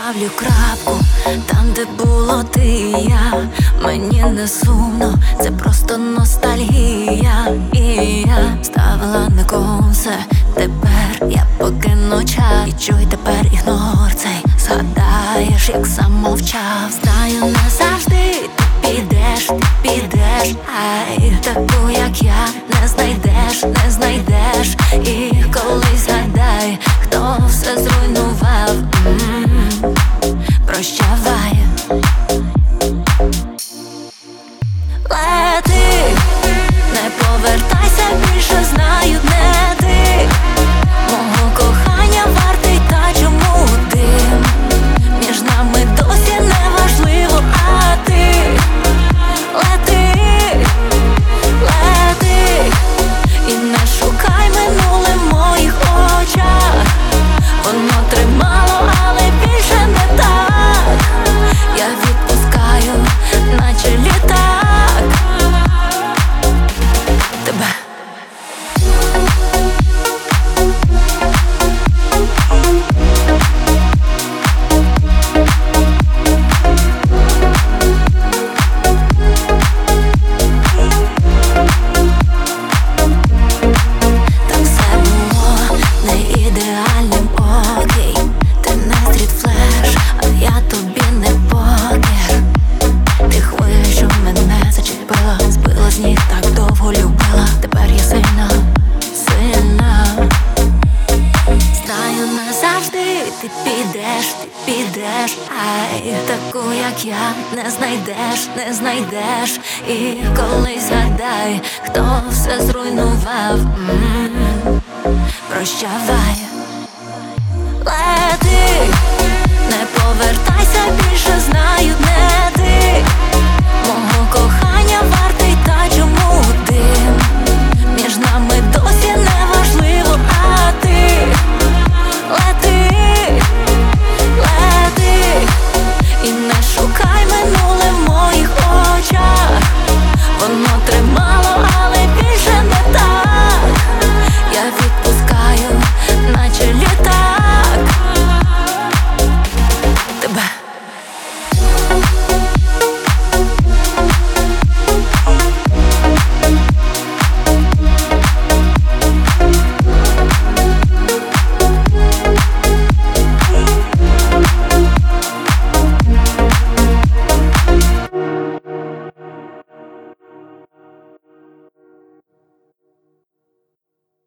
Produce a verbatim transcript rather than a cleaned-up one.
ставлю крапку там, де було ти і я. Мені не сумно, це просто ностальгія. І я ставила на кон все. Тепер я покину час. І чуй тепер ігнор цей. Згадаєш, як сам мовчав. Знаю, назавжди ти підеш, ти підеш. Ай, таку, як я, не знайдеш, не знайдеш. І колись згадай, хто все зруйнував. М-м-м. Прощавай. Лети, не повертайся більше, знаю, не ти. Мого кохання вартий, та чому ти? Між нами досі не важливо, а ти. Лети, лети, і не шукай минуле в моїх очах. Воно тримало, але більше не так. Я відпускаю, наче літак тебе. Так все було не ідеальним, окей. Ти не стрітфлеш, а я тобі не покер. Ти хвиля, що мене зачепила, збила з ніг, так довго любила. Тепер я сильна, сильна. Знаю, назавжди ти підеш, ти підеш. Ай, таку, як я, не знайдеш, не знайдеш. І колись згадай, хто все зруйнував. М-м-м. Прощавай. Лети, не повертайся більше, знаю, не ти. Мого кохання